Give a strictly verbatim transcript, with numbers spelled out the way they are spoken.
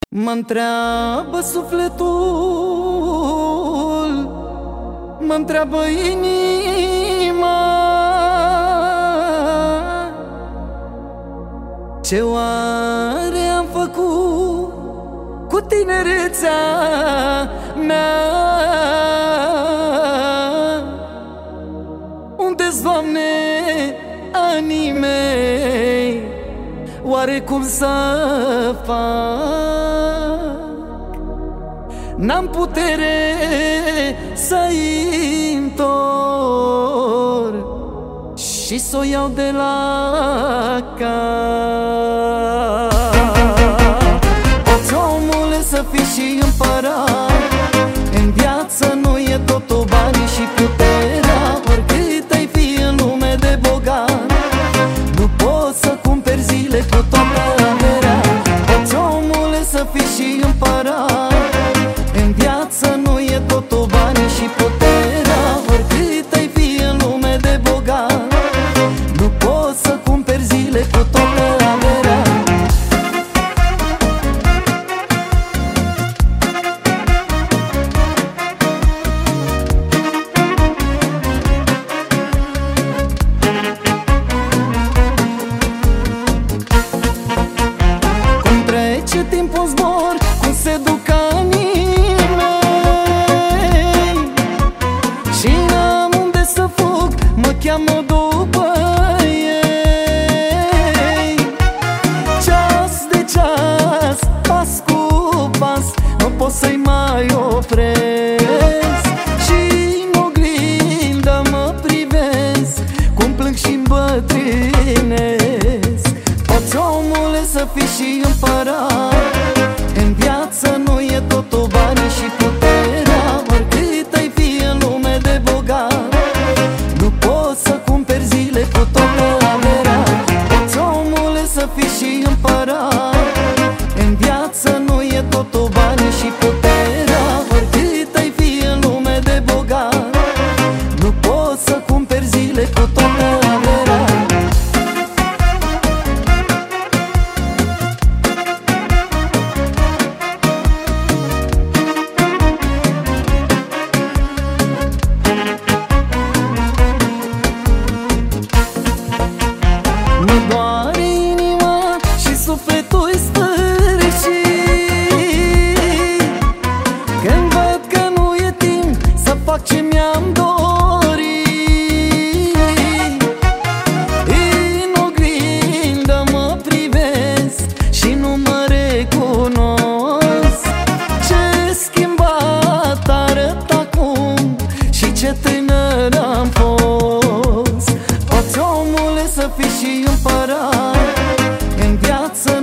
Mă-ntreabă sufletul, mă-ntreabă inima, ce oare am făcut cu tinerețea mea? Unde-s, Doamne, anii mei? Oare cum să fac? N-am putere să-i întorc și s-o iau de la cap. Poți, omule, să fii și împărat, în viață nu e totul banii și puterea. Oricât ai fi în lume de bogat, nu poți să cumperi zile cu toată averea. Poți, omule, să fii și împărat, în viață nu e totul banii și puterea. Oricât ai fi în lume de bogat, nu poți să cumperi zile cu toată averea. Cum trece timpul în zbor, cum se duc anii mei, și n-am unde să fug, mă cheamă după ei. Ceas de ceas, pas cu pas, nu pot să-i mai opresc, și în oglindă mă privesc, cum plâng și îmbătrânesc. Poți, omule, să fii și împărat, în viață nu e totul banii și puterea. Oricât ai fi în lume de bogat, nu poți să cumperi zile cu toată averea. Poți, omule, să fii și împărat, în viață nu e totul banii și puterea. Oricât ai fi în lume de bogat, nu poți să cumperi zile cu toată averea. Mă doare inima și sufletul-i stârșit când văd că nu e timp să fac ce mi-am dorit. În oglindă mă privesc și nu mă recunosc. Ce schimbat arăt acum și ce tânăr am fost. Poți, omule, să fii și împărat, în viață